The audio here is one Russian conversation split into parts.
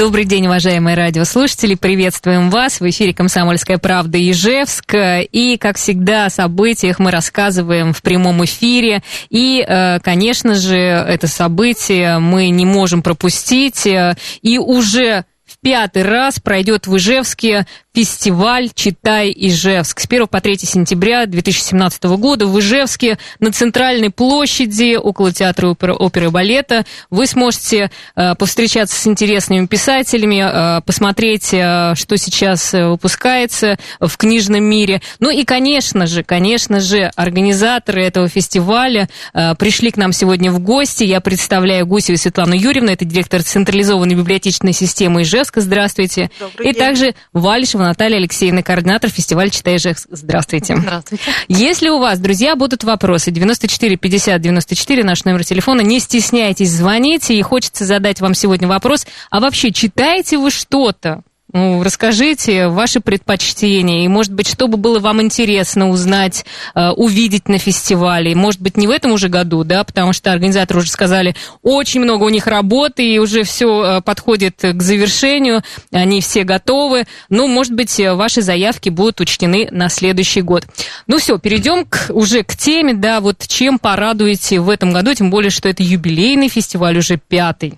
Добрый день, уважаемые радиослушатели. Приветствуем вас. В эфире «Комсомольская правда» Ижевск. И, как всегда, о событиях мы рассказываем в прямом эфире. И, конечно же, это событие мы не можем пропустить. И уже в 5-й раз пройдет в Ижевске фестиваль «Читай Ижевск». С 1 по 3 сентября 2017 года в Ижевске на Центральной площади около театра оперы и балета вы сможете повстречаться с интересными писателями, посмотреть, что сейчас выпускается в книжном мире. Ну и, конечно же, организаторы этого фестиваля пришли к нам сегодня в гости. Я представляю Гусеву Светлану Юрьевну, это директор централизованной библиотечной системы Ижевска. Здравствуйте. Добрый день. И также Вальшева Наталья Алексеевна, координатор фестиваля «Читай Ижевск». Здравствуйте. Здравствуйте. Если у вас, друзья, будут вопросы, 94 50 94, наш номер телефона, не стесняйтесь, звоните, и хочется задать вам сегодня вопрос, а вообще читаете вы что-то? Ну, расскажите ваши предпочтения, и, может быть, что бы было вам интересно узнать, увидеть на фестивале. Может быть, не в этом уже году, да, потому что организаторы уже сказали, очень много у них работы, и уже все подходит к завершению, они все готовы. Ну, может быть, ваши заявки будут учтены на следующий год. Ну, все, перейдем уже к теме, да, вот чем порадуете в этом году, тем более, что это юбилейный фестиваль, уже 5-й.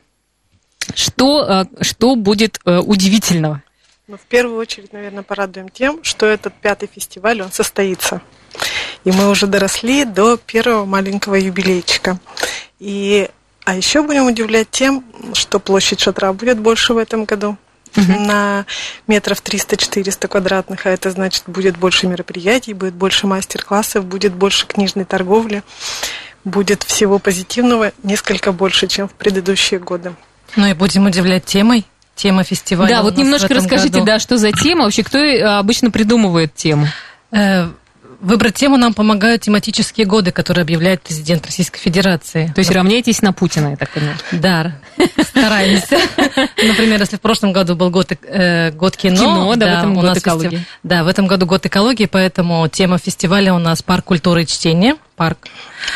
Что будет удивительного? Ну, в первую очередь, наверное, порадуем тем, что этот 5-й фестиваль, он состоится. И мы уже доросли до первого маленького юбилейчика. А еще будем удивлять тем, что площадь шатра будет больше в этом году. На метров 300-400 квадратных, а это значит, будет больше мероприятий, будет больше мастер-классов, будет больше книжной торговли, будет всего позитивного несколько больше, чем в предыдущие годы. Ну и будем удивлять темой. Тема фестиваля. Да, вот немножко расскажите, да, что за тема, вообще кто обычно придумывает тему? Выбрать тему нам помогают тематические годы, которые объявляет президент Российской Федерации. То есть равняйтесь на Путина, я так понимаю. Да, стараемся. Например, если в прошлом году был год кино, да, в этом год экологии. Да, в этом году год экологии, поэтому тема фестиваля у нас «Парк культуры и чтения». Парк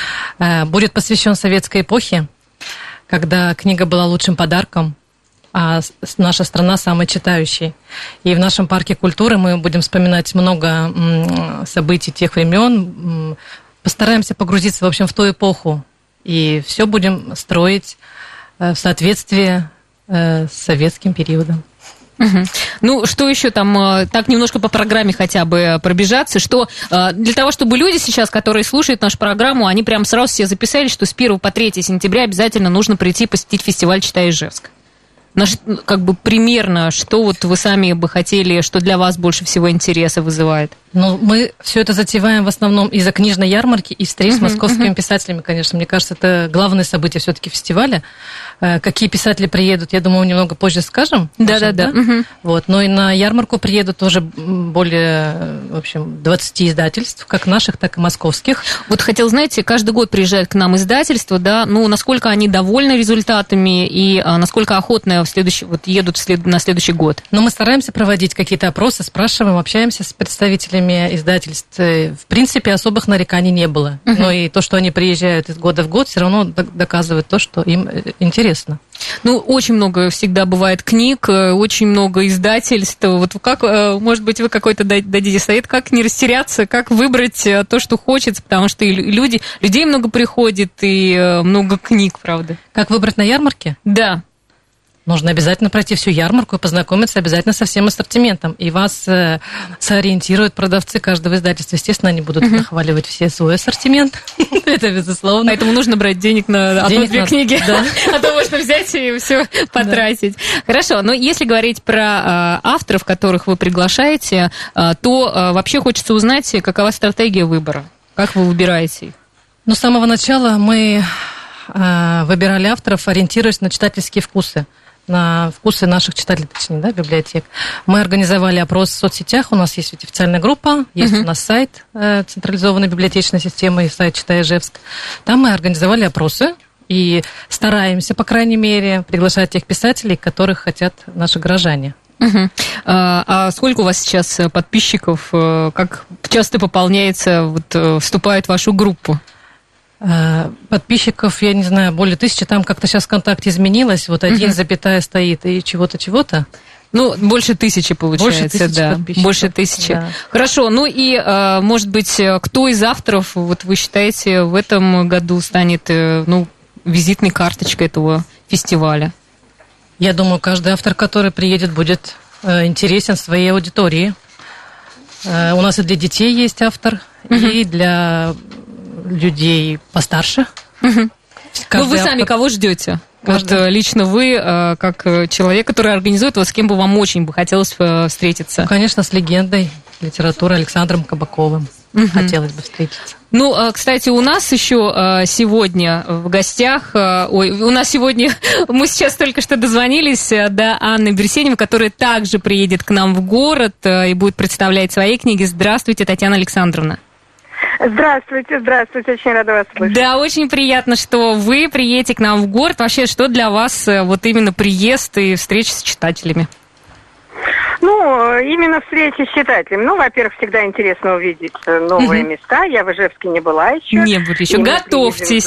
будет посвящен советской эпохе, когда книга была лучшим подарком, а наша страна самой читающей. И в нашем парке культуры мы будем вспоминать много событий тех времен, постараемся погрузиться, в общем, в ту эпоху, и все будем строить в соответствии с советским периодом. Угу. Ну, что еще там, так немножко по программе хотя бы пробежаться, что для того, чтобы люди сейчас, которые слушают нашу программу, они прям сразу себе записали, что с 1 по 3 сентября обязательно нужно прийти посетить фестиваль «Читай Ижевск». Как бы примерно, что вот вы сами бы хотели, что для вас больше всего интереса вызывает? Ну, мы все это затеваем в основном из-за книжной ярмарки и встреч с московскими писателями, конечно. Мне кажется, это главное событие все-таки фестиваля. Какие писатели приедут, я думаю, немного позже скажем. Да. Вот. Но и на ярмарку приедут тоже более, в общем, 20 издательств, как наших, так и московских. Вот хотел, знаете, каждый год приезжают к нам издательства, да, ну, насколько они довольны результатами и насколько охотно едут на следующий год? Но мы стараемся проводить какие-то опросы, спрашиваем, общаемся с представителями издательств. В принципе, особых нареканий не было. Но и то, что они приезжают из года в год, все равно доказывает то, что им интересно. Ну, очень много всегда бывает книг, очень много издательств. Вот как, может быть, вы какой-то дадите совет, как не растеряться, как выбрать то, что хочется, потому что и людей много приходит, и много книг, правда. Как выбрать на ярмарке? Да. Нужно обязательно пройти всю ярмарку и познакомиться обязательно со всем ассортиментом. И вас сориентируют продавцы каждого издательства. Естественно, они будут нахваливать все свой ассортимент. Это безусловно. Поэтому нужно брать денег на одну-две книги. А то можно взять и все потратить. Хорошо, но если говорить про авторов, которых вы приглашаете, то вообще хочется узнать, какова стратегия выбора. Как вы выбираете их? Ну, с самого начала мы выбирали авторов, ориентируясь на читательские вкусы. На вкусы наших читателей, точнее, да, библиотек. Мы организовали опрос в соцсетях, у нас есть официальная группа, есть у нас сайт централизованной библиотечной системы и сайт «Читай Ижевск». Там мы организовали опросы и стараемся, по крайней мере, приглашать тех писателей, которых хотят наши горожане. А сколько у вас сейчас подписчиков? Как часто пополняется, вступает в вашу группу? Подписчиков, я не знаю, более 1000, там как-то сейчас ВКонтакте изменилось, вот 1 запятая стоит и чего-то. Ну, больше 1000 получается, больше 1000 да. подписчиков. Больше 1000. Да. Хорошо, ну и, может быть, кто из авторов, вот вы считаете, в этом году станет, визитной карточкой этого фестиваля? Я думаю, каждый автор, который приедет, будет интересен своей аудитории. У нас и для детей есть автор, и для людей постарше. Ну, вы сами кого ждете? Вот лично вы, как человек, который организует, вот с кем бы вам очень бы хотелось встретиться? Ну, конечно, с легендой литературы Александром Кабаковым хотелось бы встретиться. Ну, кстати, у нас еще сегодня в гостях, мы сейчас только что дозвонились до Анны Берсеневой, которая также приедет к нам в город и будет представлять свои книги. Здравствуйте, Татьяна Александровна. Здравствуйте, очень рада вас слышать. Да, очень приятно, что вы приедете к нам в город. Вообще, что для вас вот именно приезд и встреча с читателями? Ну, именно встречи с читателями. Ну, во-первых, всегда интересно увидеть новые места. Я в Ижевске не была еще. Не были еще. Готовьтесь.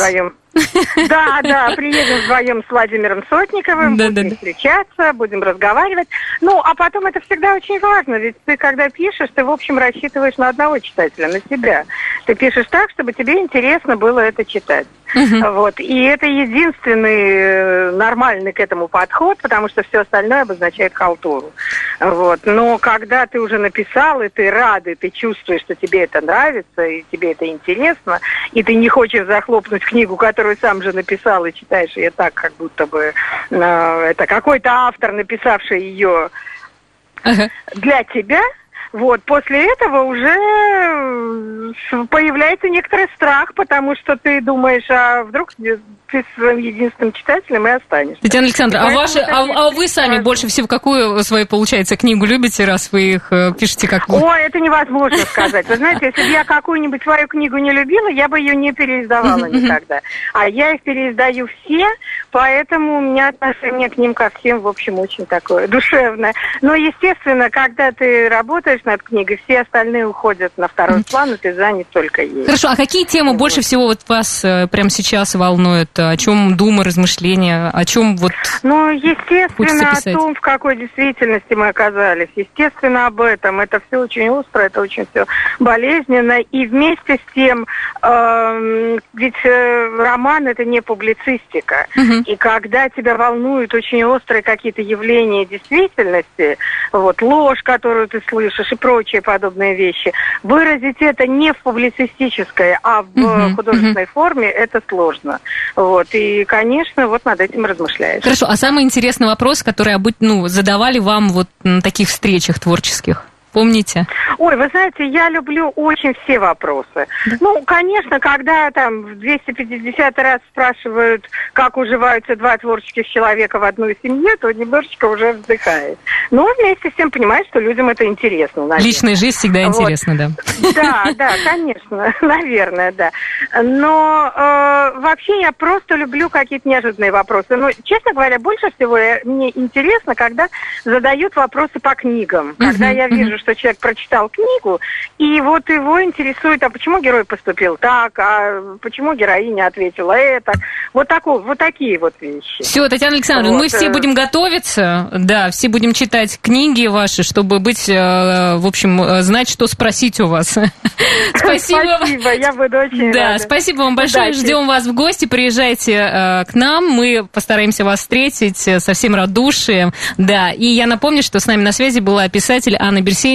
Да, приедем вдвоем с Владимиром Сотниковым, будем встречаться, будем разговаривать. Ну, а потом это всегда очень важно, ведь ты, когда пишешь, ты, в общем, рассчитываешь на одного читателя, на себя. Ты пишешь так, чтобы тебе интересно было это читать. Вот. И это единственный нормальный к этому подход, потому что все остальное обозначает халтуру. Вот. Но когда ты уже написал, и ты рад, и ты чувствуешь, что тебе это нравится, и тебе это интересно, и ты не хочешь захлопнуть книгу, которую сам же написал, и читаешь ее так, как будто бы это какой-то автор, написавший ее для тебя. Вот, после этого уже появляется некоторый страх, потому что ты думаешь, а вдруг ты своим единственным читателем и останешься. Татьяна Александровна, а вы сами больше всего какую свою, получается, книгу любите, раз вы их пишете как вы? Ой, это невозможно сказать. Вы знаете, если бы я какую-нибудь свою книгу не любила, я бы ее не переиздавала никогда. А я их переиздаю все, поэтому у меня отношение к ним ко всем, в общем, очень такое душевное. Но, естественно, когда ты работаешь над книгой, все остальные уходят на второй план, и ты занят только ей. Хорошо, а какие темы больше всего вот вас прямо сейчас волнуют? О чем думы, размышления, о чем вот... Ну, естественно, о том, в какой действительности мы оказались. Естественно, об этом. Это все очень остро, это очень все болезненно. И вместе с тем, ведь роман — это не публицистика. И когда тебя волнуют очень острые какие-то явления действительности, вот, ложь, которую ты слышишь, и прочие подобные вещи, выразить это не в публицистической, а в художественной форме, это сложно. Вот, и, конечно, вот над этим размышляешь. Хорошо, а самый интересный вопрос, который задавали вам вот на таких встречах творческих? Помните? Ой, вы знаете, я люблю очень все вопросы. Да. Ну, конечно, когда там в 250 раз спрашивают, как уживаются два творческих человека в одной семье, то немножечко уже вздыхает. Но вместе с тем понимаешь, что людям это интересно. Наверное. Личная жизнь всегда интересна, да. Да, конечно, наверное, да. Но вообще я просто люблю какие-то неожиданные вопросы. Но, честно говоря, больше всего мне интересно, когда задают вопросы по книгам. Когда я вижу, что человек прочитал книгу, и вот его интересует, а почему герой поступил так, а почему героиня ответила это. Вот такие вот вещи. Все, Татьяна Александровна, мы все будем готовиться, да, все будем читать книги ваши, чтобы быть, в общем, знать, что спросить у вас. Спасибо, я буду очень рада. Да, спасибо вам большое, ждем вас в гости, приезжайте к нам, мы постараемся вас встретить со всем радушием, да, и я напомню, что с нами на связи была писатель Анна Берсенева,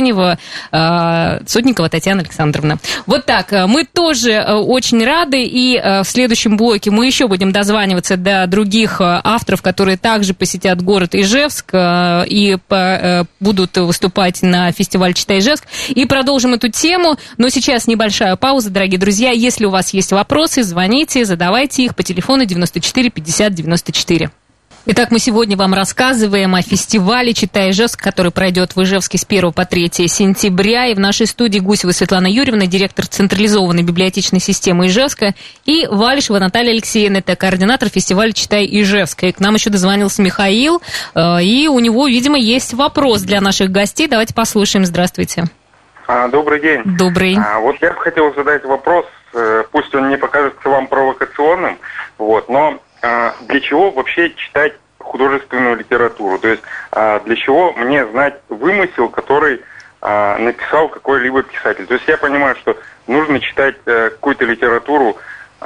Сотникова Татьяна Александровна. Вот так, мы тоже очень рады, и в следующем блоке мы еще будем дозваниваться до других авторов, которые также посетят город Ижевск и будут выступать на фестивале «Читай Ижевск», и продолжим эту тему, но сейчас небольшая пауза, дорогие друзья, если у вас есть вопросы, звоните, задавайте их по телефону 94 50 94. Итак, мы сегодня вам рассказываем о фестивале «Читай Ижевск», который пройдет в Ижевске с 1 по 3 сентября. И в нашей студии Гусева Светлана Юрьевна, директор централизованной библиотечной системы Ижевска, и Валишева Наталья Алексеевна, это координатор фестиваля «Читай Ижевск». И к нам еще дозвонился Михаил, и у него, видимо, есть вопрос для наших гостей. Давайте послушаем. Здравствуйте. Добрый день. Добрый. Вот я бы хотел задать вопрос пусть он не покажется вам провокационным, вот, но для чего вообще читать художественную литературу? То есть для чего мне знать вымысел, который написал какой-либо писатель? То есть я понимаю, что нужно читать какую-то литературу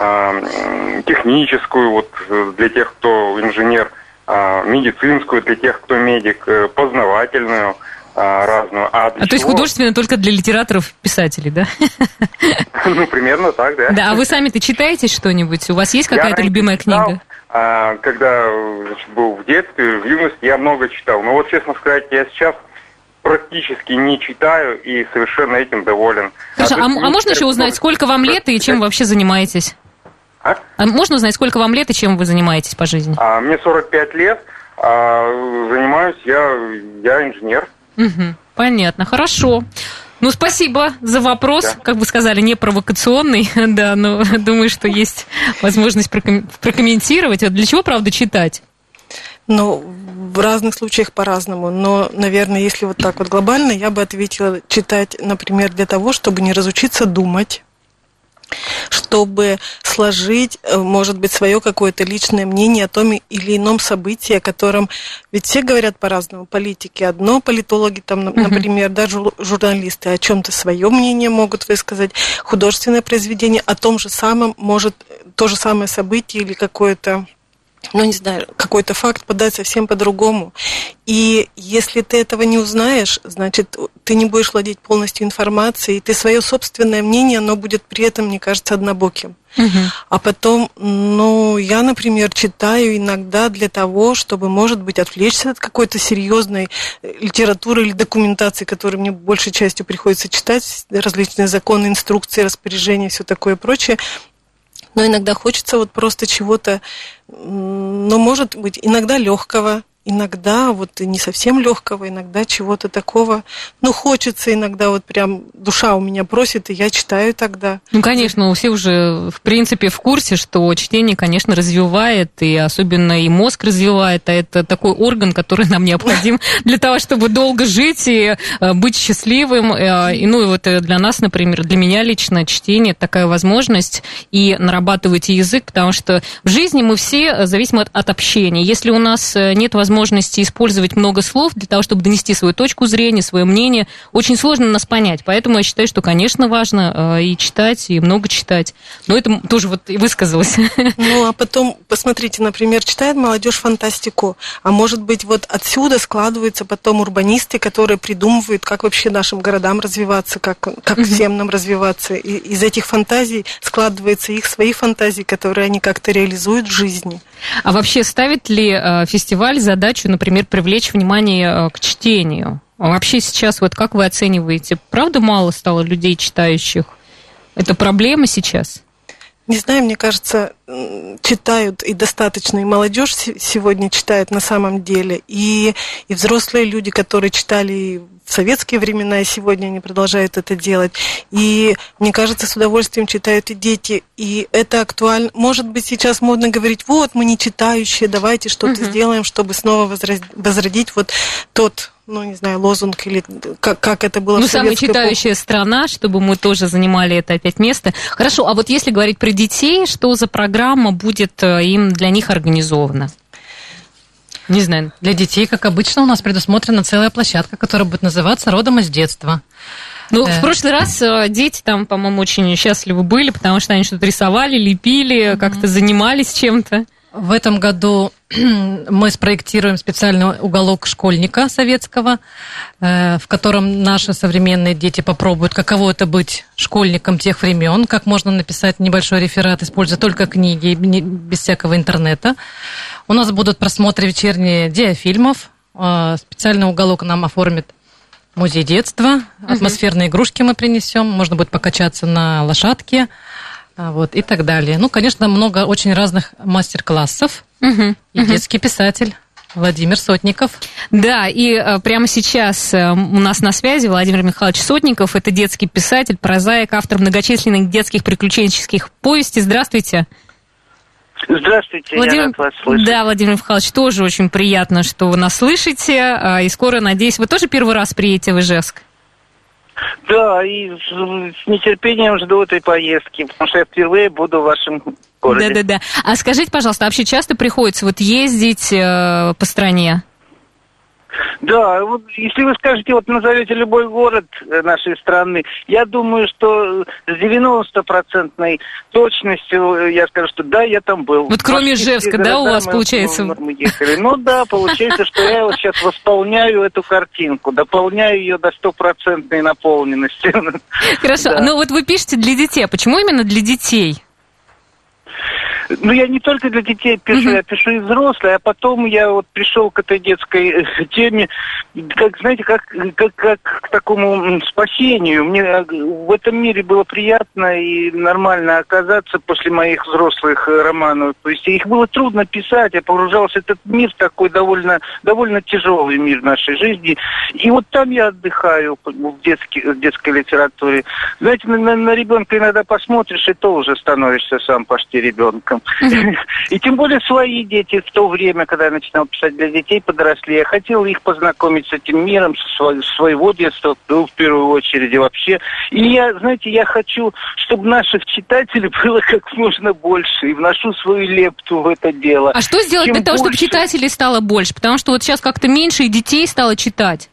техническую, вот для тех, кто инженер, медицинскую для тех, кто медик, познавательную, разную. То есть художественную только для литераторов-писателей, да? Ну, примерно так, да. Да, а вы сами-то читаете что-нибудь? У вас есть какая-то любимая книга? Когда был в детстве, в юности, я много читал. Но вот, честно сказать, я сейчас практически не читаю и совершенно этим доволен. Хорошо, а можно еще узнать, сколько вам лет и чем вы вообще занимаетесь? А можно узнать, сколько вам лет и чем вы занимаетесь по жизни? Мне 45 лет, занимаюсь я инженер. Угу, понятно, хорошо. Ну, спасибо за вопрос, да. Как вы сказали, не провокационный, да, но думаю, что есть возможность прокомментировать. Вот для чего, правда, читать? Ну, в разных случаях по-разному, но, наверное, если вот так вот глобально, я бы ответила читать, например, для того, чтобы не разучиться думать, чтобы сложить, может быть, свое какое-то личное мнение о том или ином событии, о котором... Ведь все говорят по-разному. Политики одно, политологи, там, например, да, журналисты о чем-то свое мнение могут высказать. Художественное произведение о том же самом может то же самое событие или какое-то, ну, не знаю, какой-то факт подать совсем по-другому. И если ты этого не узнаешь, значит, ты не будешь владеть полностью информацией, и ты свое собственное мнение, оно будет при этом, мне кажется, однобоким. А потом, ну, я, например, читаю иногда для того, чтобы, может быть, отвлечься от какой-то серьезной литературы или документации, которую мне большей частью приходится читать, различные законы, инструкции, распоряжения, все такое прочее. Но иногда хочется вот просто чего-то, ну, может быть, иногда легкого, иногда вот не совсем легкого, иногда чего-то такого. Ну, хочется иногда, вот прям душа у меня просит, и я читаю тогда. Ну, конечно, все уже, в принципе, в курсе, что чтение, конечно, развивает, и особенно и мозг развивает, а это такой орган, который нам необходим для того, чтобы долго жить и быть счастливым. И, ну, и вот для нас, например, для меня лично чтение – такая возможность и нарабатывать язык, потому что в жизни мы все зависим от общения. Если у нас нет возможности использовать много слов для того, чтобы донести свою точку зрения, свое мнение, очень сложно нас понять. Поэтому я считаю, что, конечно, важно и читать, и много читать. Но это тоже вот и высказалось. Ну, а потом, посмотрите, например, читает молодежь фантастику, а может быть, вот отсюда складываются потом урбанисты, которые придумывают, как вообще нашим городам развиваться, как всем нам развиваться. И из этих фантазий складываются их свои фантазии, которые они как-то реализуют в жизни. А вообще ставит ли фестиваль задачу, например, привлечь внимание к чтению? А вообще сейчас, вот как вы оцениваете, правда мало стало людей читающих? Это проблема сейчас? Не знаю, мне кажется, читают и достаточно, и молодежь сегодня читает на самом деле, и взрослые люди, которые читали в советские времена, и сегодня они продолжают это делать. И, мне кажется, с удовольствием читают и дети, и это актуально. Может быть, сейчас модно говорить, вот, мы не читающие, давайте что-то сделаем, чтобы снова возродить вот тот, ну, не знаю, лозунг, или как это было в советской самая читающая страна, чтобы мы тоже занимали это опять место. Хорошо, а вот если говорить про детей, что за программа будет для них организована? Не знаю, для детей, как обычно, у нас предусмотрена целая площадка, которая будет называться «Родом из детства». Ну, в прошлый раз дети там, по-моему, очень счастливы были, потому что они что-то рисовали, лепили, как-то занимались чем-то. В этом году мы спроектируем специальный уголок школьника советского, в котором наши современные дети попробуют, каково это быть школьником тех времен, как можно написать небольшой реферат, используя только книги, без всякого интернета. У нас будут просмотры вечерние диафильмов. Специальный уголок нам оформит музей детства. Атмосферные игрушки мы принесем. Можно будет покачаться на лошадке. Вот, и так далее. Ну, конечно, много очень разных мастер-классов. И детский писатель Владимир Сотников. Да, и прямо сейчас у нас на связи Владимир Михайлович Сотников. Это детский писатель, прозаик, автор многочисленных детских приключенческих повестей. Здравствуйте. Здравствуйте, я рад вас слышать. Да, Владимир Михайлович, тоже очень приятно, что вы нас слышите. И скоро, надеюсь, вы тоже первый раз приедете в Ижевск? Да, и с нетерпением жду этой поездки, потому что я впервые буду в вашем городе. Да-да-да. А скажите, пожалуйста, вообще часто приходится вот ездить по стране? Да, вот если вы скажете, вот назовете любой город нашей страны, я думаю, что с 90% точностью я скажу, что да, я там был. Вот кроме Ижевска, да, у вас получается? Мы ехали. Ну да, получается, что я вот сейчас восполняю эту картинку, дополняю ее до 100% наполненности. Хорошо, ну вот вы пишете для детей, а почему именно для детей? Ну, я не только для детей пишу, я пишу и взрослые, а потом я вот пришел к этой детской теме, как, знаете, как к такому спасению. Мне в этом мире было приятно и нормально оказаться после моих взрослых романов. То есть их было трудно писать, я погружался в этот мир, такой довольно тяжелый мир нашей жизни. И вот там я отдыхаю в детской литературе. Знаете, на ребенка иногда посмотришь, и то уже становишься сам почти ребенком. И тем более свои дети в то время, когда я начинал писать для детей, подросли. Я хотел их познакомить с этим миром, с своего детства, в первую очередь, и вообще. И я хочу, чтобы наших читателей было как можно больше, и вношу свою лепту в это дело. А что сделать для того, чтобы читателей стало больше? Потому что вот сейчас как-то меньше и детей стало читать.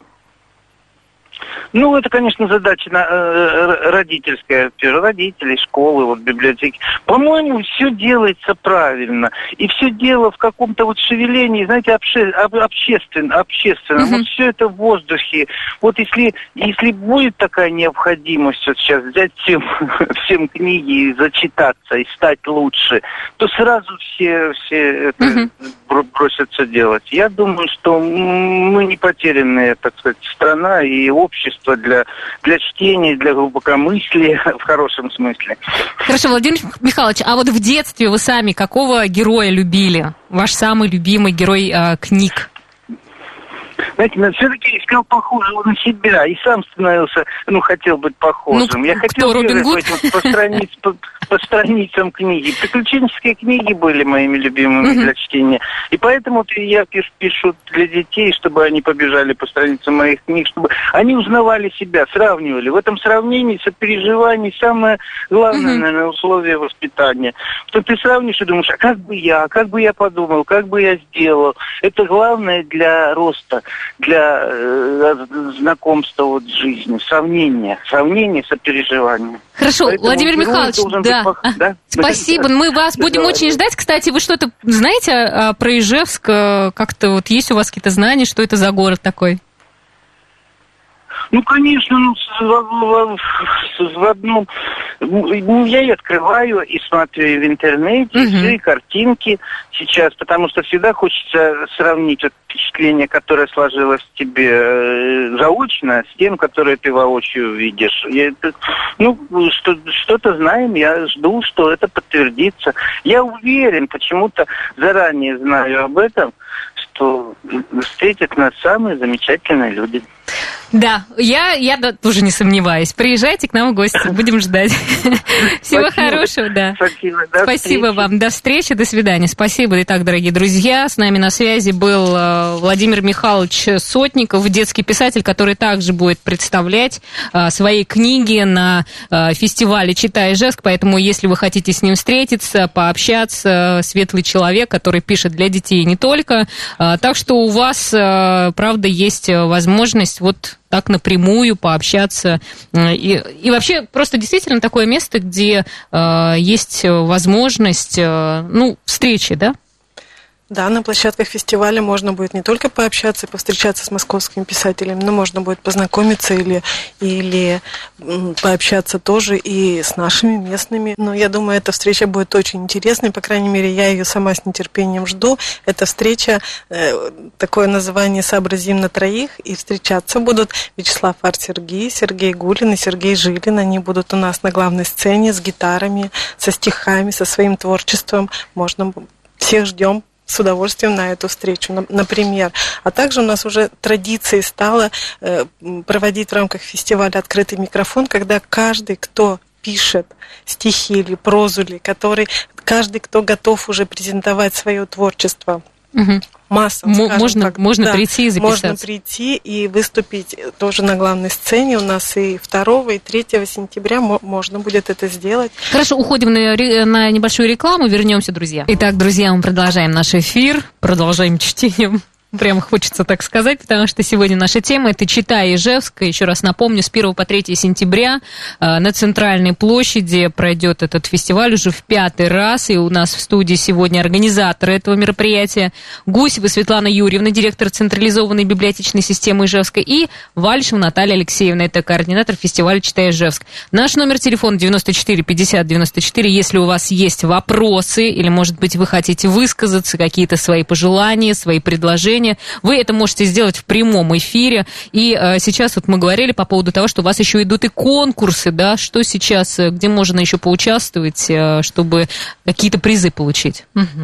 Ну, это, конечно, задача родительская, родителей, школы, вот, библиотеки. По-моему, все делается правильно. И все дело в каком-то вот шевелении, знаете, общественном. Вот все это в воздухе. Вот если будет такая необходимость вот сейчас взять всем книги и зачитаться, и стать лучше, то сразу все это бросятся делать. Я думаю, что мы не потерянная, так сказать, страна и общество для чтения, для глубокомыслия в хорошем смысле. Хорошо, Владимир Михайлович, а вот в детстве вы сами какого героя любили? Ваш самый любимый герой книг? Знаете, все-таки искал похожего на себя и сам становился, хотел быть похожим. Я хотел по страницам книги. Приключенческие книги были моими любимыми для чтения. И поэтому я пишу для детей, чтобы они побежали по страницам моих книг, чтобы они узнавали себя, сравнивали. В этом сравнении, сопереживании самое главное, наверное, условие воспитания. Что ты сравнишь и думаешь, а как бы я подумал, как бы я сделал. Это главное для роста, для знакомства вот с жизнью, сравнение, сопереживание. Хорошо, поэтому Владимир Михайлович, да. Спасибо, мы вас будем очень ждать. Кстати, вы что-то знаете про Ижевск? Как-то вот есть у вас какие-то знания, что это за город такой? Ну, конечно, в одном... Я и открываю, и смотрю и в интернете, и картинки сейчас, потому что всегда хочется сравнить вот впечатление, которое сложилось в тебе заочно, с тем, которое ты воочию видишь. Что-то знаем, я жду, что это подтвердится. Я уверен, почему-то заранее знаю об этом, что встретят нас самые замечательные люди. Да, я тоже не сомневаюсь. Приезжайте к нам в гости, будем ждать. Всего хорошего, да. Спасибо вам. До встречи, до свидания. Спасибо. Итак, дорогие друзья, с нами на связи был Владимир Михайлович Сотников, детский писатель, который также будет представлять свои книги на фестивале «Читай Ижевск», поэтому если вы хотите с ним встретиться, пообщаться, светлый человек, который пишет для детей не только, так что у вас, правда, есть возможность вот так напрямую пообщаться. И вообще просто действительно такое место, где есть возможность, встречи, да? Да, на площадках фестиваля можно будет не только пообщаться и повстречаться с московскими писателями, но можно будет познакомиться или пообщаться тоже и с нашими местными. Но я думаю, эта встреча будет очень интересной, по крайней мере, я ее сама с нетерпением жду. Эта встреча, такое название «Сообразим на троих», и встречаться будут Вячеслав Ар-Сергий, Сергей Гулин и Сергей Жилин. Они будут у нас на главной сцене с гитарами, со стихами, со своим творчеством. Всех ждем с удовольствием на эту встречу, например. А также у нас уже традицией стало проводить в рамках фестиваля «Открытый микрофон», когда каждый, кто пишет стихи или прозу, каждый, кто готов уже презентовать свое творчество массам. Можно прийти и записаться. Можно прийти и выступить тоже на главной сцене. У нас и 2 и 3 сентября можно будет это сделать. Хорошо, уходим на небольшую рекламу, вернемся, друзья. Итак, друзья, мы продолжаем наш эфир, продолжаем чтением. Прямо хочется так сказать, потому что сегодня наша тема – это «Читай Ижевск». Еще раз напомню, с 1 по 3 сентября на Центральной площади пройдет этот фестиваль уже в 5-й раз. И у нас в студии сегодня организаторы этого мероприятия Гусева Светлана Юрьевна, директор централизованной библиотечной системы Ижевска, и Вальшева Наталья Алексеевна, это координатор фестиваля «Читай Ижевск». Наш номер телефона 94 50 94. Если у вас есть вопросы или, может быть, вы хотите высказаться, какие-то свои пожелания, свои предложения, вы это можете сделать в прямом эфире. И сейчас вот мы говорили по поводу того, что у вас еще идут и конкурсы, да, что сейчас, где можно еще поучаствовать, чтобы какие-то призы получить.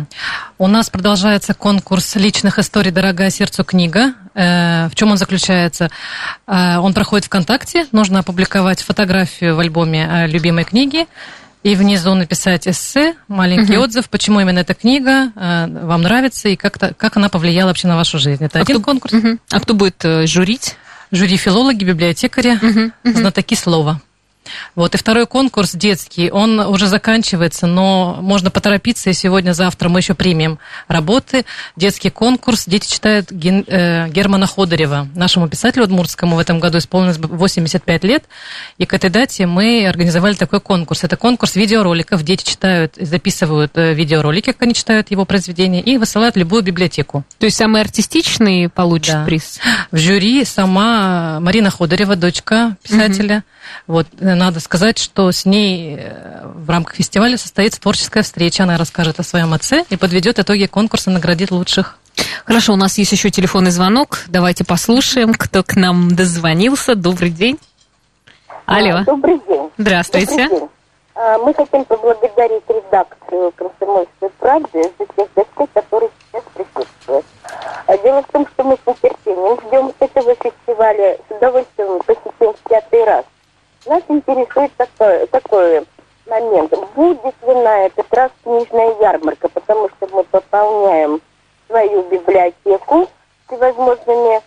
У нас продолжается конкурс личных историй «Дорогая сердцу книга». В чем он заключается? Он проходит ВКонтакте, нужно опубликовать фотографию в альбоме любимой книги, и внизу написать эссе, маленький отзыв, почему именно эта книга вам нравится и как она повлияла вообще на вашу жизнь. Это один конкурс. А кто будет жюрить? Жюри филологи, библиотекари, знатоки слова. Вот. И второй конкурс детский, он уже заканчивается, но можно поторопиться, и сегодня-завтра мы еще примем работы. Детский конкурс. Дети читают Германа Ходырева. Нашему писателю удмуртскому в этом году исполнилось 85 лет, и к этой дате мы организовали такой конкурс. Это конкурс видеороликов. Дети читают, записывают видеоролики, как они читают его произведения, и высылают в любую библиотеку. То есть самый артистичный получит приз? В жюри сама Марина Ходырева, дочка писателя. Вот, надо сказать, что с ней в рамках фестиваля состоится творческая встреча. Она расскажет о своем отце и подведет итоги конкурса, наградит лучших. Хорошо, у нас есть еще телефонный звонок. Давайте послушаем, кто к нам дозвонился. Добрый день. Алло. Добрый день. Здравствуйте. Добрый день. Мы хотим поблагодарить редакцию «Комсомольской правды» за тех гостей, которые сейчас присутствуют. Дело в том, что мы с нетерпением ждем этого фестиваля, с удовольствием посетим в 5-й раз. Нас интересует такой момент. Будет ли на этот раз книжная ярмарка? Потому что мы пополняем свою библиотеку всевозможными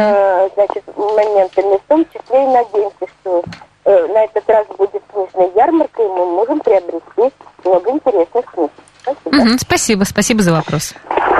моментами. В том числе и надеемся, что на этот раз будет книжная ярмарка, и мы можем приобрести много интересных книг. Спасибо. Спасибо за вопрос.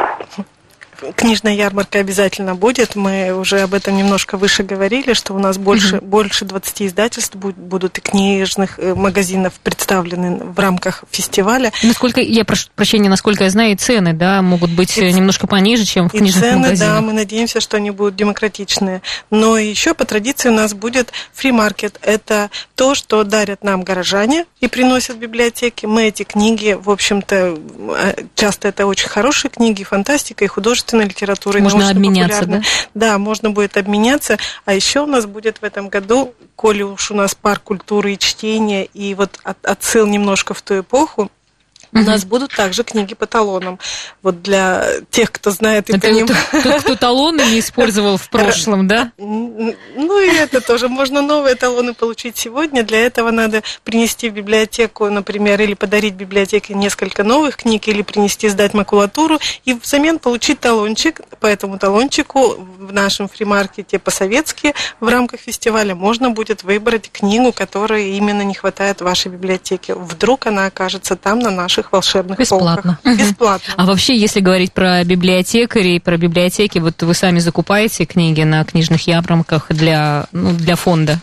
Книжная ярмарка обязательно будет. Мы уже об этом немножко выше говорили, что у нас больше 20 издательств будут и книжных магазинов представлены в рамках фестиваля. Насколько я прошу прощения, насколько я знаю, и цены, да, могут быть немножко пониже, чем в книжных магазинах. Да, мы надеемся, что они будут демократичные. Но еще по традиции у нас будет фри-маркет. Это то, что дарят нам горожане и приносят в библиотеки. Мы эти книги, в общем-то, часто это очень хорошие книги, фантастика и художественная литература. Можно обменяться, да? Да, можно будет обменяться. А еще у нас будет в этом году, коли уж у нас парк культуры и чтения, и вот отсыл немножко в ту эпоху, у нас будут также книги по талонам. Вот для тех, кто знает и понимает. Тот, кто талоны не использовал в прошлом, да? Ну и это тоже. Можно новые талоны получить сегодня. Для этого надо принести в библиотеку, например, или подарить библиотеке несколько новых книг, или принести, сдать макулатуру, и взамен получить талончик. По этому талончику в нашем фри-маркете по-советски в рамках фестиваля можно будет выбрать книгу, которой именно не хватает в вашей библиотеке. Вдруг она окажется там, на наших волшебных бесплатно. Полках. Бесплатно. А вообще, если говорить про библиотекарей, про библиотеки, вот вы сами закупаете книги на книжных ярмарках для фонда?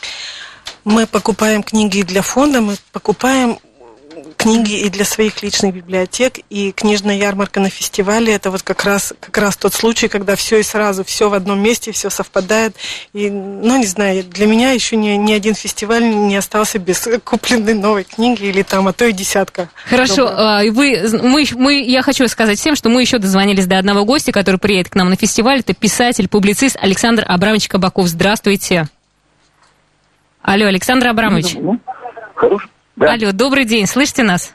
Мы покупаем книги для фонда, мы покупаем книги и для своих личных библиотек, и книжная ярмарка на фестивале — это вот как раз тот случай, когда все и сразу, все в одном месте, все совпадает. И, не знаю, для меня еще ни один фестиваль не остался без купленной новой книги, или там, а то и десятка. Хорошо, я хочу сказать всем, что мы еще дозвонились до одного гостя, который приедет к нам на фестиваль. Это писатель, публицист Александр Абрамович Кабаков. Здравствуйте. Алло, Александр Абрамович. Да. Алло, добрый день, слышите нас?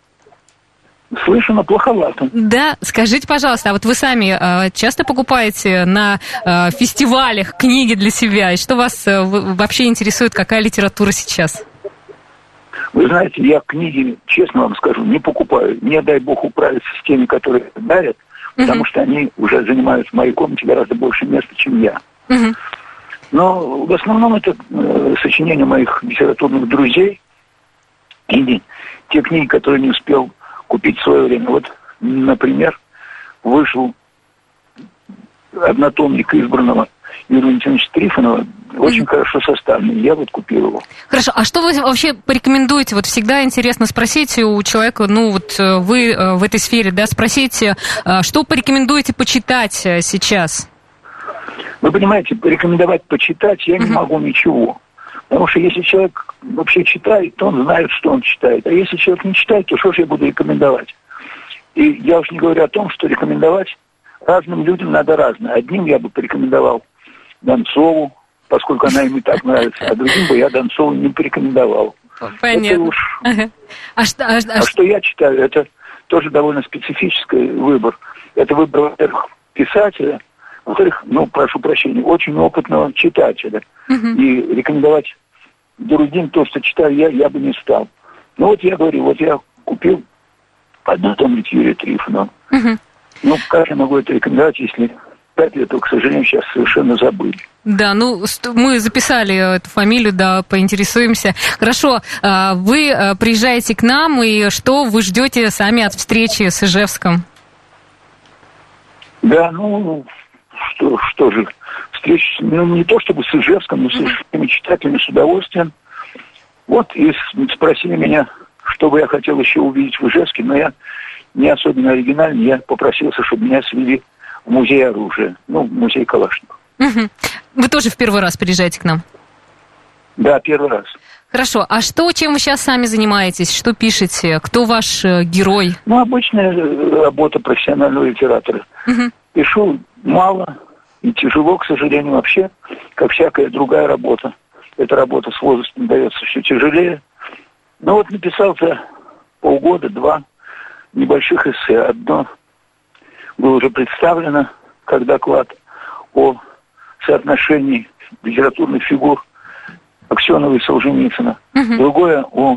Слышно плоховато. Да, скажите, пожалуйста, а вот вы сами часто покупаете на фестивалях книги для себя? И что вас вообще интересует, какая литература сейчас? Вы знаете, я книги, честно вам скажу, не покупаю. Не дай бог управиться с теми, которые дарят. потому что они уже занимают в моей комнате гораздо больше места, чем я. Но в основном это сочинения моих литературных друзей или те книги, которые не успел купить в свое время. Вот, например, вышел однотомник избранного Юрия Валентиновича Трифонова, очень хорошо составленный. Я вот купил его. Хорошо, а что вы вообще порекомендуете? Вот всегда интересно спросить у человека, ну вот вы в этой сфере, да, спросите, что порекомендуете почитать сейчас? Вы понимаете, порекомендовать почитать я не могу ничего. Потому что если человек вообще читает, то он знает, что он читает. А если человек не читает, то что же я буду рекомендовать? И я уж не говорю о том, что рекомендовать разным людям надо разное. Одним я бы порекомендовал Донцову, поскольку она им и так нравится, а другим бы я Донцову не порекомендовал. Понятно. А что я читаю, это тоже довольно специфический выбор. Это выбор, во-первых, писателя, во-вторых, ну, прошу прощения, очень опытного читателя. И рекомендовать другим то, что читаю я бы не стал. Ну вот я говорю, вот я купил однотомник Юрия Трифонова. Ну, как я могу это рекомендовать, если 5 лет, то, к сожалению, сейчас совершенно забыли. Да, ну, мы записали эту фамилию, да, поинтересуемся. Хорошо, вы приезжаете к нам, и что вы ждете сами от встречи с Ижевском? Да, ну, что же, встреча, ну, не то чтобы с Ижевском, но с ижевскими читателями с удовольствием. Вот, и спросили меня, что бы я хотел еще увидеть в Ижевске, но я не особенно оригинальный, я попросился, чтобы меня свели в музей оружия, ну, в музей Калашникова. Вы тоже в первый раз приезжаете к нам? Да, первый раз. Хорошо, а чем вы сейчас сами занимаетесь, что пишете, кто ваш герой? Ну, обычная работа профессионального литератора. Пишу мало и тяжело, к сожалению, вообще, как всякая другая работа. Эта работа с возрастом дается все тяжелее. Но вот написал за полгода-два небольших эссе. Одно было уже представлено как доклад о соотношении литературных фигур Аксенова и Солженицына. Другое об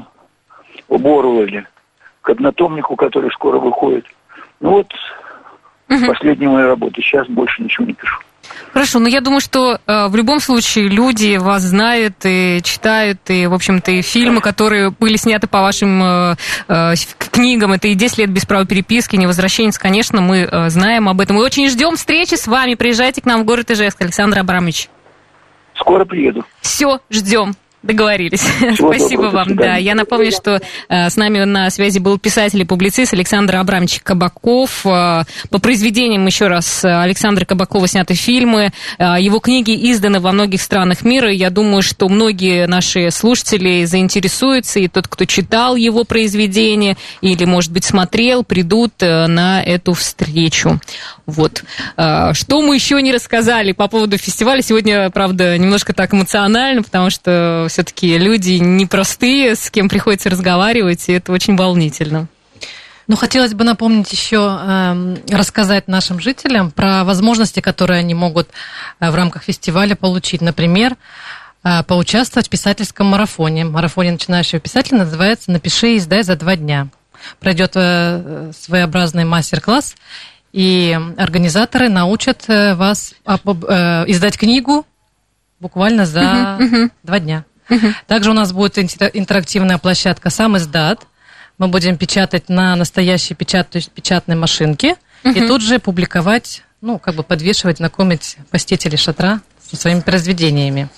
Оруэлле, к однотомнику, который скоро выходит. Ну вот, последняя моя работа. Сейчас больше ничего не пишу. Хорошо, но я думаю, что в любом случае люди вас знают и читают, и, в общем-то, и фильмы, которые были сняты по вашим книгам, это и «10 лет без права переписки», «Невозвращенец», конечно, мы знаем об этом. И очень ждем встречи с вами. Приезжайте к нам в город Ижевск, Александр Абрамович. Скоро приеду. Все, ждем. Договорились. Всего Спасибо доброго, вам. Да, я напомню, что с нами на связи был писатель и публицист Александр Абрамович Кабаков. По произведениям, еще раз, Александра Кабакова сняты фильмы. Его книги изданы во многих странах мира. Я думаю, что многие наши слушатели заинтересуются, и тот, кто читал его произведения или, может быть, смотрел, придут на эту встречу. Вот. Что мы еще не рассказали по поводу фестиваля. Сегодня, правда, немножко так эмоционально, потому что все-таки люди непростые, с кем приходится разговаривать, и это очень волнительно. Ну, хотелось бы напомнить еще, рассказать нашим жителям про возможности, которые они могут в рамках фестиваля получить. Например, поучаствовать в писательском марафоне. Марафоне начинающего писателя называется «Напиши и издай за 2 дня». Пройдет своеобразный мастер-класс, и организаторы научат вас издать книгу буквально за 2 дня. Также у нас будет интерактивная площадка «Сам издат». Мы будем печатать на настоящей печатной машинке и тут же публиковать, ну, как бы подвешивать, знакомить посетителей шатра со своими произведениями.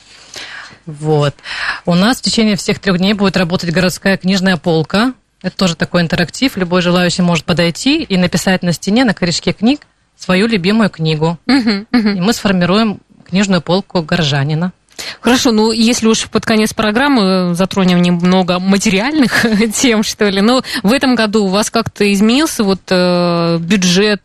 Вот. У нас в течение всех 3 дней будет работать городская книжная полка. Это тоже такой интерактив. Любой желающий может подойти и написать на стене, на корешке книг, свою любимую книгу. И мы сформируем книжную полку горожанина. Хорошо, ну если уж под конец программы затронем немного материальных тем, что ли. Но в этом году у вас как-то изменился вот бюджет,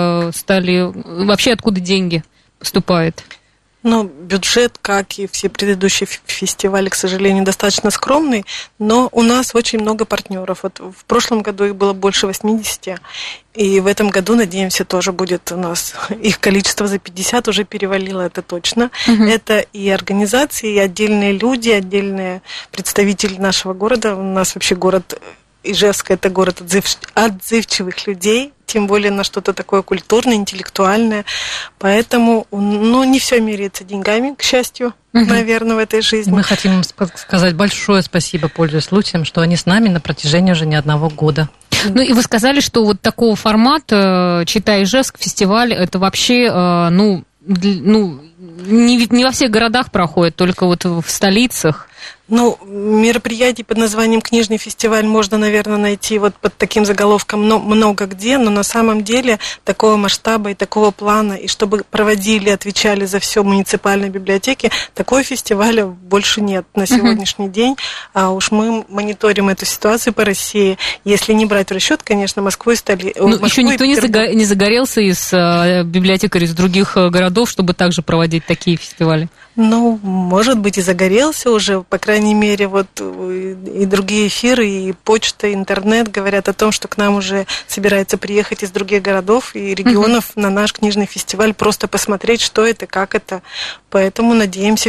стали... Вообще откуда деньги поступают? Ну, бюджет, как и все предыдущие фестивали, к сожалению, достаточно скромный, но у нас очень много партнеров. Вот в прошлом году их было больше 80, и в этом году, надеемся, тоже будет у нас их количество за 50 уже перевалило, это точно. Это и организации, и отдельные люди, отдельные представители нашего города. У нас вообще город Ижевск – это город отзывчивых людей, тем более на что-то такое культурное, интеллектуальное. Поэтому, не все меряется деньгами, к счастью, наверное, в этой жизни. Мы хотим сказать большое спасибо, пользуясь случаем, что они с нами на протяжении уже не одного года. Ну, и вы сказали, что вот такого формата «Читай Ижевск» фестиваль, это вообще, не во всех городах проходит, только вот в столицах. Мероприятий под названием «Книжный фестиваль» можно, наверное, найти вот под таким заголовком много где, но на самом деле такого масштаба и такого плана, и чтобы проводили, отвечали за все муниципальные библиотеки, такого фестиваля больше нет на сегодняшний день. А уж мы мониторим эту ситуацию по России. Если не брать в расчет, конечно, Москву и столицу. Еще никто не загорелся из библиотекарей из других городов, чтобы также проводить такие фестивали? Может быть, и загорелся уже, по крайней мере, вот и другие эфиры, и почта, и интернет говорят о том, что к нам уже собирается приехать из других городов и регионов на наш книжный фестиваль, просто посмотреть, что это, как это. Поэтому надеемся,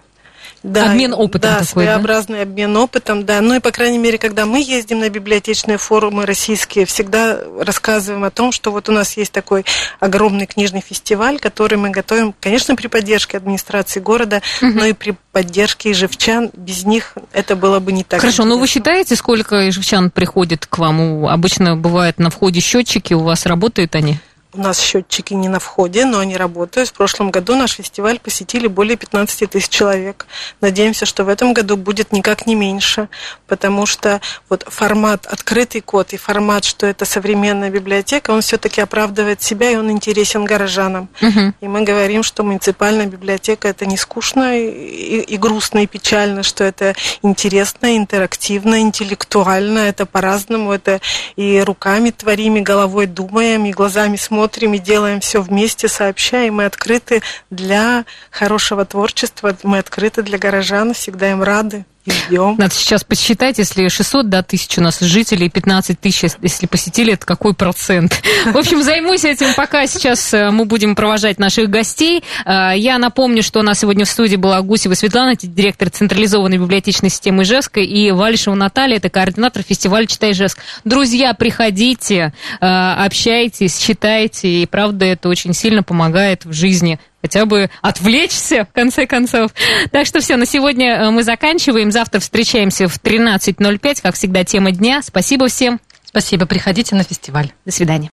обмен опытом такой, своеобразный обмен опытом, да. И, по крайней мере, когда мы ездим на библиотечные форумы российские, всегда рассказываем о том, что вот у нас есть такой огромный книжный фестиваль, который мы готовим, конечно, при поддержке администрации города, но и при поддержке ижевчан. Без них это было бы не так. Хорошо, но вы считаете, сколько ижевчан приходит к вам? Обычно бывает на входе счетчики, у вас работают они? У нас счетчики не на входе, но они работают. В прошлом году наш фестиваль посетили более 15 тысяч человек. Надеемся, что в этом году будет никак не меньше, потому что вот формат открытый код и формат, что это современная библиотека, он все-таки оправдывает себя, и он интересен горожанам. И мы говорим, что муниципальная библиотека – это не скучно и грустно, и печально, что это интересно, интерактивно, интеллектуально, это по-разному, это и руками творим, и головой думаем, и глазами смотрим, и делаем все вместе, сообщаем. Мы открыты для хорошего творчества, мы открыты для горожан, всегда им рады. Идем. Надо сейчас посчитать, если 600 тысяч у нас жителей, 15 тысяч, если посетили, это какой процент? В общем, займусь этим, пока сейчас мы будем провожать наших гостей. Я напомню, что у нас сегодня в студии была Гусева Светлана, директор централизованной библиотечной системы Ижевска, и Валишева Наталья, это координатор фестиваля «Читай Ижевск». Друзья, приходите, общайтесь, читайте, и правда это очень сильно помогает в жизни. Хотя бы отвлечься, в конце концов. Так что все, на сегодня мы заканчиваем. Завтра встречаемся в 13:05, как всегда, тема дня. Спасибо всем. Спасибо, приходите на фестиваль. До свидания.